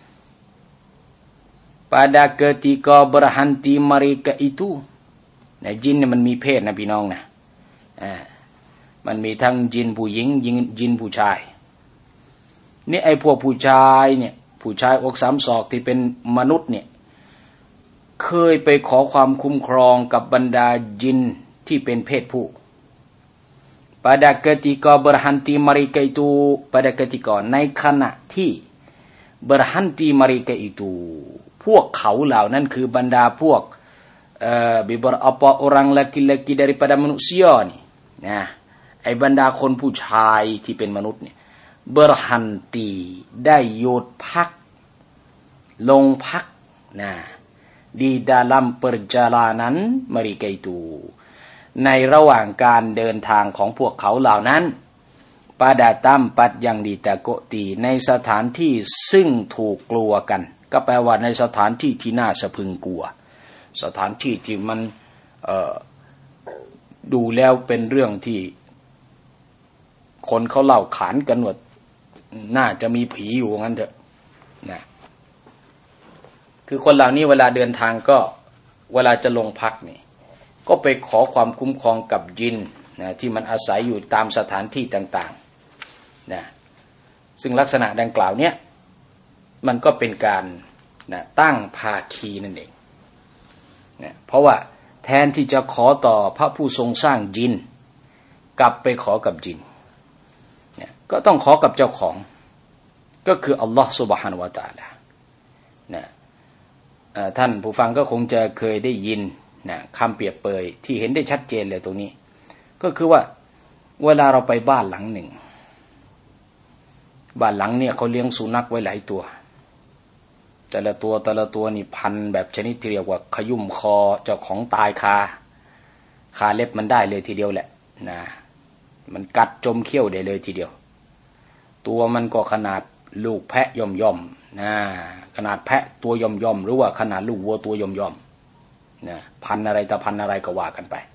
pada ketika berhenti mereka itu นะจินเนี่ยมันมีเพศนะพี่น้องนะมันมีทั้งจินผู้หญิงจินผู้ชายนี่ไอ้พวกผู้ชายเนี่ยผู้ชายอกสามศอกที่เป็นมนุษย์เนี่ยเคยไปขอความคุ้มครองกับบรรดาจินที่เป็นเพศผู้ pada ketika berhenti mereka itu pada ketika ในขณะที่ berhenti mereka itu พวกเขาเหล่านั้นคือบรรดาพวกbeberapa orang laki-laki daripada manusia นี่นะไอ้บรรดาคนผู้ชายที่เป็นมนุษย์เนี่ยเบอร์ฮันตีได้หยุดพักลงพักนะ di dalam perjalanan mereka ituในระหว่างการเดินทางของพวกเขาเหล่านั้น pada tempat yang ditakoti ในสถานที่ซึ่งถูกกลัวกันก็แปลว่าในสถานที่ที่น่าสะพรึงกลัวสถานที่ที่มันดูแล้วเป็นเรื่องที่คนเขาเล่าขานกันว่าน่าจะมีผีอยู่งั้นเถอะนะคือคนเหล่านี้เวลาเดินทางก็เวลาจะลงพักนี่ก็ไปขอความคุ้มครองกับยินนะที่มันอาศัยอยู่ตามสถานที่ต่างๆนะซึ่งลักษณะดังกล่าวเนี้ยมันก็เป็นการนะตั้งภาคีนั่นเองนะเพราะว่าแทนที่จะขอต่อพระผู้ทรงสร้างยินกลับไปขอกับยินนะก็ต้องขอกับเจ้าของก็คืออัลลอฮฺซุบฮานะฮูวะตะอาลานะท่านผู้ฟังก็คงจะเคยได้ยินนะคำเปรียบเปรยที่เห็นได้ชัดเจนเลยตรงนี้ก็คือว่าเวลาเราไปบ้านหลังหนึ่งบ้านหลังเนี่ยเขาเลี้ยงสุนัขไว้หลายตัวแต่ละตัวนี่พันแบบชนิดที่เรียกว่าขยุ่มคอเจ้าของตายคาเล็บมันได้เลยทีเดียวแหละนะมันกัดจมเขี้ยวได้เลยทีเดียวตัวมันก็ขนาดลูกแพะย่อมนะขนาดแพะตัวย่อมหรือว่าขนาดลูกวัวตัวย่อมนะพันอะไรแต่พันอะไรก็ว่ากันไป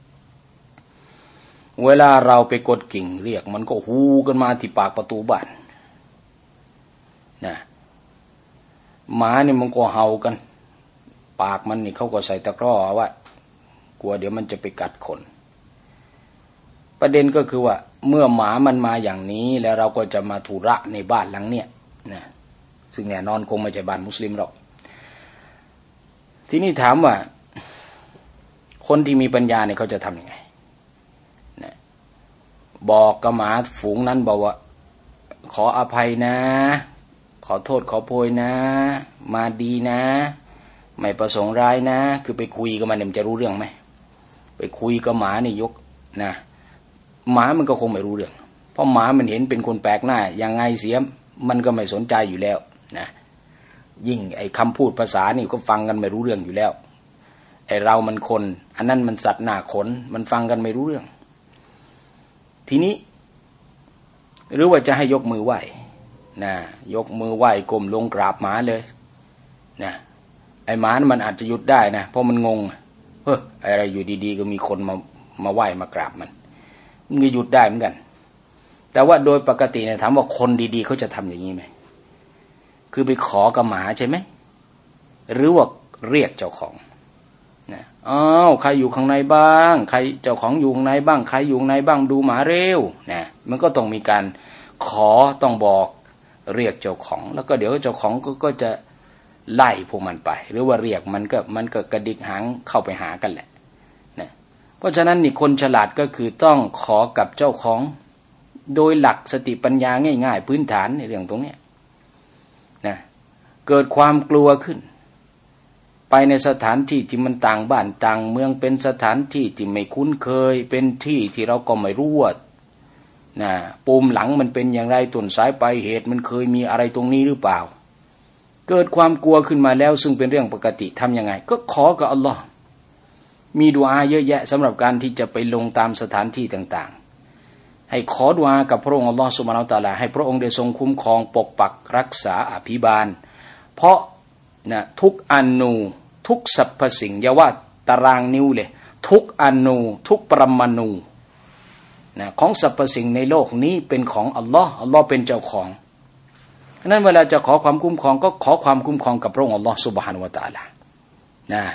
เวลาเราไปกดกิ่งเรียกมันก็ฮูกันมาที่ปากประตูบ้านนะหมานี่มันก็เห่ากันปากมันนี่เขาก็ใส่ตะกร้อว่ากลัวเดี๋ยวมันจะไปกัดคนประเด็นก็คือว่าเมื่อหมามันมาอย่างนี้แล้วเราก็จะมาธุระในบ้านหลังเนี้ยนะซึ่งแน่นอนคงไม่ใช่บ้านมุสลิมหรอกทีนี้ถามว่าคนที่มีปัญญาเนี่ยเขาจะทำยังไงนะบอกกับหมาฝูงนั้นบอกว่าขออภัยนะขอโทษขอโพยนะมาดีนะไม่ประสงค์ร้ายนะคือไปคุยกับมันเนี่ยมันจะรู้เรื่องไหมไปคุยกับหมานี่ยกนะหมามันก็คงไม่รู้เรื่องเพราะหมามันเห็นเป็นคนแปลกหน้ายังไงเสียมันก็ไม่สนใจอยู่แล้วนะยิ่งไอ้คำพูดภาษานี่ก็ฟังกันไม่รู้เรื่องอยู่แล้วไอ้เรามันคนอันนั้นมันสัตว์หน้าขนมันฟังกันไม่รู้เรื่องทีนี้หรือว่าจะให้ยกมือไหว้นะยกมือไหว้ก้มลงกราบหมาเลยนะไอ้หมานะมันอาจจะหยุดได้นะเพราะมันงงอะไรอยู่ดีๆก็มีคนมาไหว้มากราบมันก็หยุดได้เหมือนกันแต่ว่าโดยปกติเนี่ยถามว่าคนดีๆเขาจะทำอย่างนี้ไหมคือไปขอกับหมาใช่ไหมหรือว่าเรียกเจ้าของนะอ้าวใครอยู่ข้างในบ้างใครเจ้าของอยู่ข้างในบ้างใครอยู่ข้างในบ้างดูหมาเร็วนะมันก็ต้องมีการขอต้องบอกเรียกเจ้าของแล้วก็เดี๋ยวเจ้าของก็จะไล่พวกมันไปหรือว่าเรียกมันก็กระดิกหางเข้าไปหากันแหละนะเพราะฉะนั้นนี่คนฉลาดก็คือต้องขอกับเจ้าของโดยหลักสติปัญญาง่ายๆพื้นฐานในเรื่องตรงนี้นะเกิดความกลัวขึ้นไปในสถานที่ที่มันต่างบ้านต่างเมืองเป็นสถานที่ที่ไม่คุ้นเคยเป็นที่ที่เราก็ไม่รู้ว่านะปูมหลังมันเป็นอย่างไรต้นสายปลายเหตุมันเคยมีอะไรตรงนี้หรือเปล่าเกิดความกลัวขึ้นมาแล้วซึ่งเป็นเรื่องปกติทำยังไงก็ขอกับอัลลอฮ์มีดุอาเยอะแยะสำหรับการที่จะไปลงตามสถานที่ต่างๆให้ขอดุอากับพระองค์อัลลอฮ์ซุบฮานะฮูวะตะอาลาให้พระองค์ได้ทรงคุ้มครองปกปักรักษาอภิบาลเพราะนะทุกอนูทุกสรรพสิ่งอย่าว่าตารางนิ้วเลยทุกอนูทุกปรมาณูนะของสรรพสิ่งในโลกนี้เป็นของอัลลอฮ์อัลลอฮ์เป็นเจ้าของฉะนั้นเวลาจะขอความคุ้มครองก็ขอความคุ้มครองกับพระองค์อัลลอฮ์ซุบฮานะฮูวะตะอาลานะ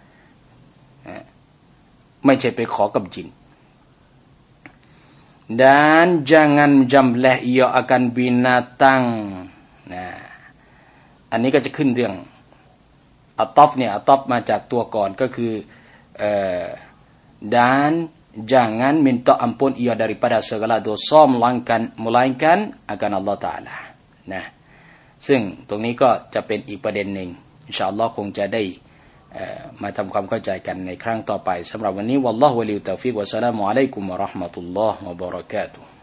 ไม่ใช่ไปขอกับจิน dan jangan menjamleh ia akan binatang นะอันนี้ก็จะขึ้นเรื่องอัตตอฟเนี่ยอัตตอฟมาจากตัวก่อนก็คือdan jangan minta ampun ia daripada segala dosa melainkan akan Allah Taala นะซึ่งตรงนี้ก็จะเป็นอีกประเด็นหนึ่งอินชาอัลลอฮ์คงจะได้มาทำความเข้าใจกันในครั้งต่อไปสำหรับวันนี้วัลลอฮุวะลิยตอฟิกวะสลามุอะลัยกุมวะเราะห์มะตุลลอฮ์วะบะเราะกาตุฮ์